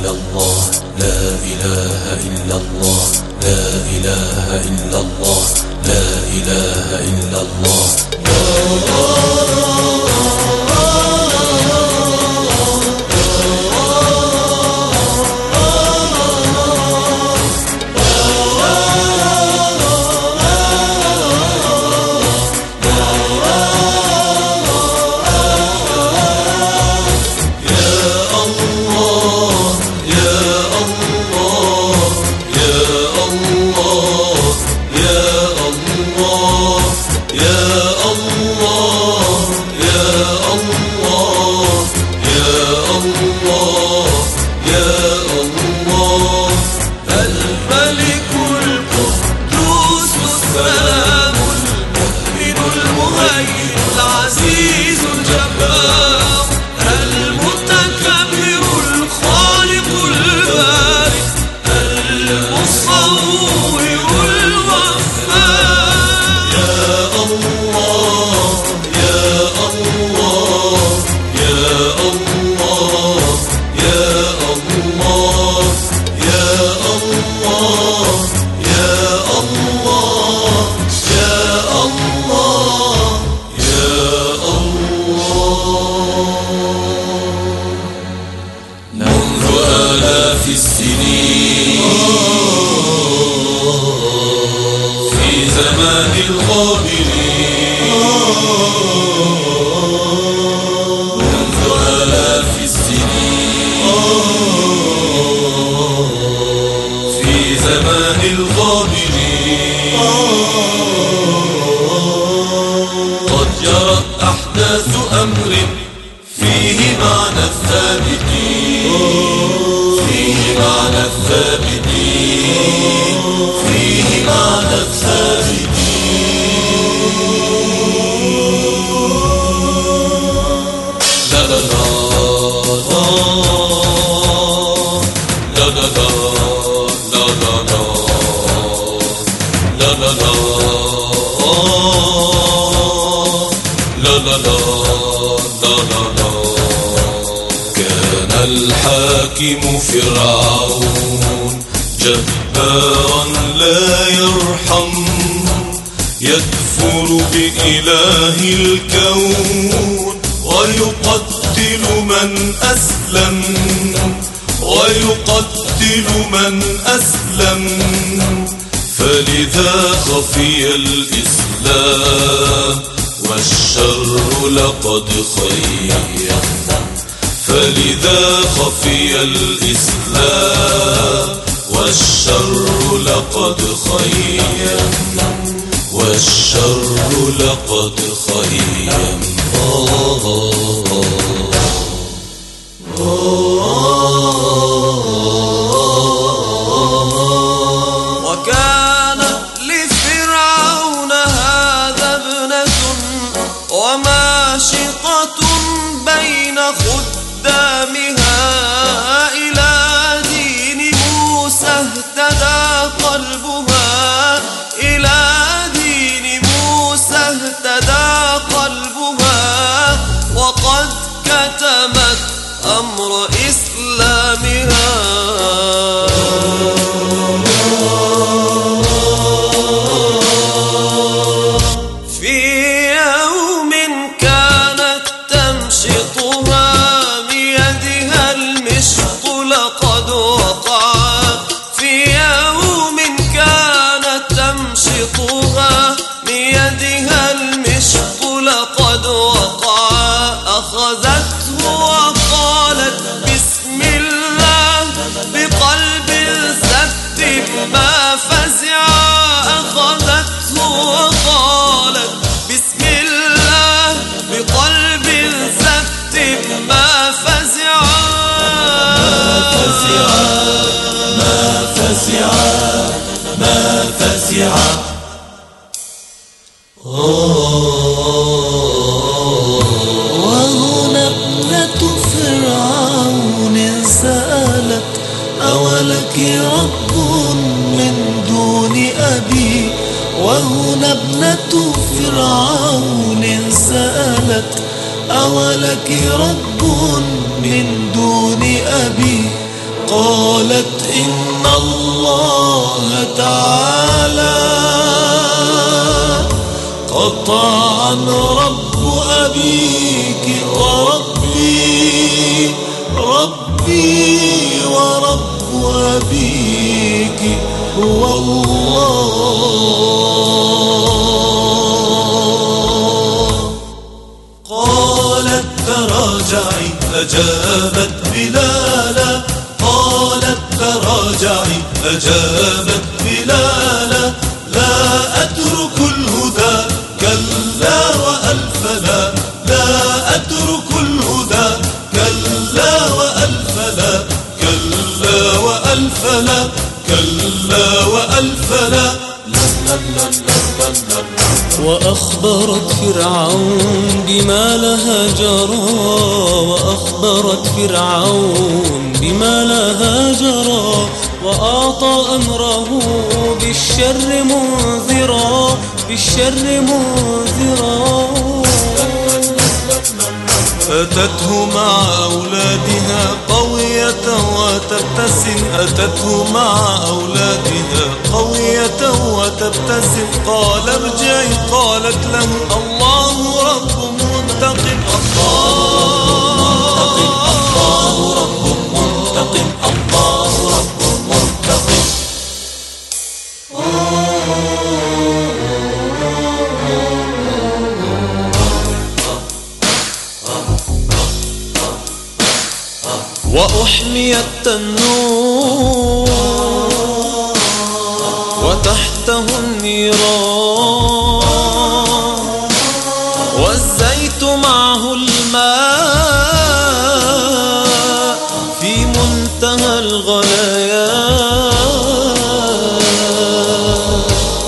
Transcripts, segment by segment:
الله لا إله إلا الله لا إله إلا الله لا إله إلا الله قد جرت أحداث أمر فيه معنى الثابتين فيه معنى الثابتين فيه معنى الثابتين لا لا لا لا لا لا لا لا لا لا لا لا لا. كان الحاكم فرعون جبارا لا يرحم يكفر بإله الكون ويقتل من أسلم ويقتل من أسلم فلذا خفي الإسلام والشر لقد خيم فلذا خفي الإسلام والشر لقد خيم والشر لقد خيم وكان لفرعون هذا ابنة وماشطة بين خدامها إلى دين موسى اهتدى قلبها إلى دين موسى اهتدى قلبها وقد كتمت أمر إسلامها أخذته وقالت بسم الله بقلب سبت ما فزع أخذته وقالت بسم الله بقلب سبت ما فزع ما فزع ما فزع وهنا ابنة فرعون سألت أولك رب من دون أبي وهنا ابنة فرعون سألت أولك رب من دون أبي قالت إن الله تعالى قطعا رب أبيك وربي ربي ورب أبيك هو الله. قالت تراجعي أجابت بلالا، قالت تراجعي أجابت بلالا، لا أترك الهدى كلا وألف لا، لا أترك الهدى كلا وألف لا، كلا وألف لا، كلا وألف لا. وأخبرت فرعون بما لها جرى، وأخبرت فرعون بما لها جرى، وأعطى أمره بالشر منذرا، بالشر منذرا. أتته مع أولادها قوية وتبتسم، أتته مع أولادها قوية وتبتسم. قال ارجعي، قالت له الله رب منتقم، الله رب منتقم، الله رب منتقم. وأحمي التنور وتحته النيران، والزيت معه الماء في منتهى الغليان.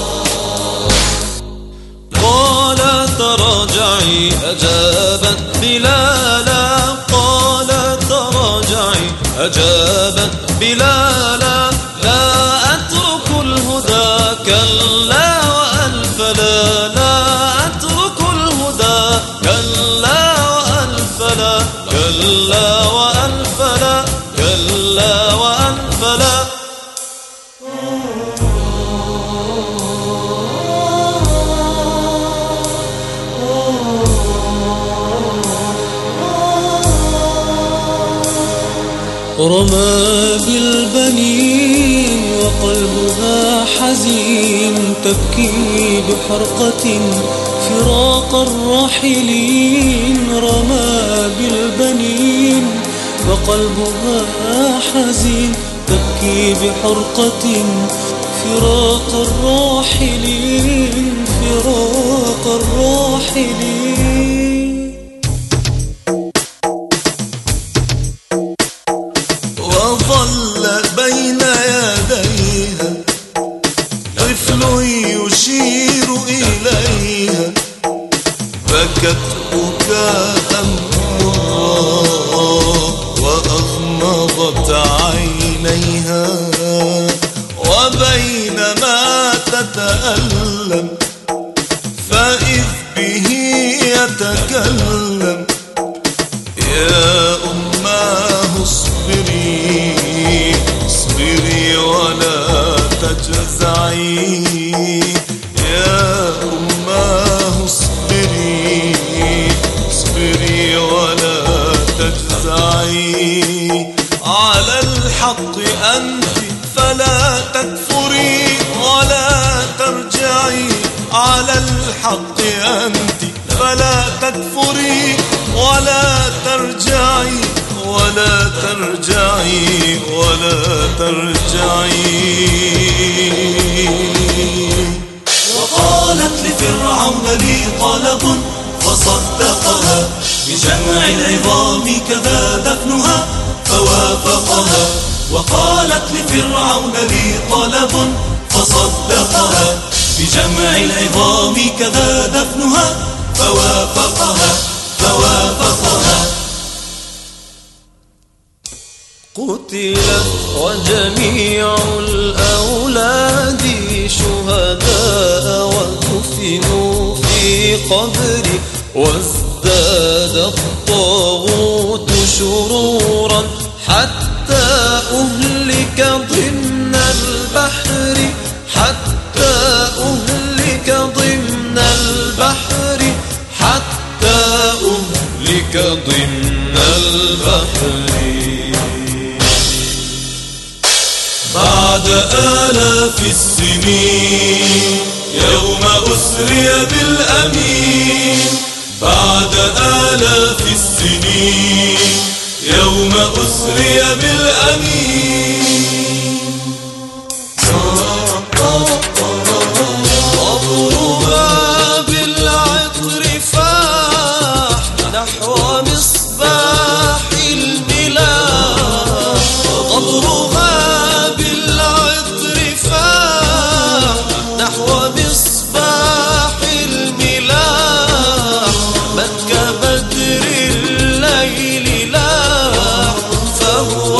قال تراجعي أجابت بلالا، قال تراجعي أجابت بلالا، لا أترك الهدى كلا وألف لا، لا أترك الهدى كلا وألف لا، كلا وألف لا، كلا وألف لا. رمى بالبنين وقلبها حزين، تبكي بحرقة فراق الراحلين. رمى بالبنين وقلبها حزين، تبكي بحرقة فراق الراحلين، فراق الراحلين. وظل بين يديها طفل يشير إليها، بكت بكاء مرا وأغمضت عينيها، وبينما تتألم فإذ به يتكلم، يا أماه اصبري اصبري ولا تجزعي، يا أماه اصبري اصبري ولا تجزعي. على الحق أنت فلا تكفري ولا ترجعي، على الحق أنت فلا تكفري ولا ترجعي، ولا ترجعي، ولا ترجعي. وقالت لفرعون لي طلب فصدقها، بجمع العظام كذا دفنها فوافقها. وقالت لفرعون لي طلب فصدقها، بجمع العظام كذا دفنها فوافقها، فوافقها. قتلت وجميع الأولاد شهداء، ودفنوا في قبري، وازداد الطاغوت شرورا حتى أهلك أهلك ضمن البحر حتى أهلك ضمن البحر حتى أهلك ضمن البحر. بعد آلاف السنين يوم أسري بالأمين، بعد آلاف السنين يوم أسري بالأمين. قبرها بالعطر فاح نحو مصباح الملاح، قبرها بالعطر فاح نحو مصباح الملاح، من كبدر الليل لاح فهو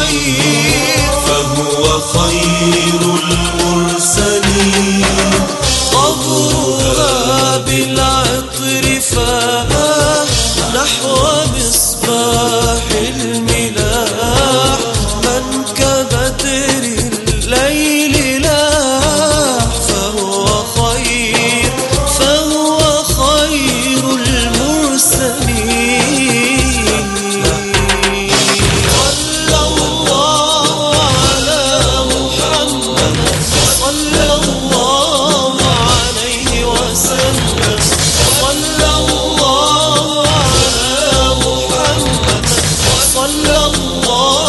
خير المرسلين. قبرها بالعطر فاح نحو مصباح الملاح، من كبدر الليل لاح فهو خير المرسلين. صلى الله على محمد صلى الله عليه وسلم، صلى الله على محمد صلى الله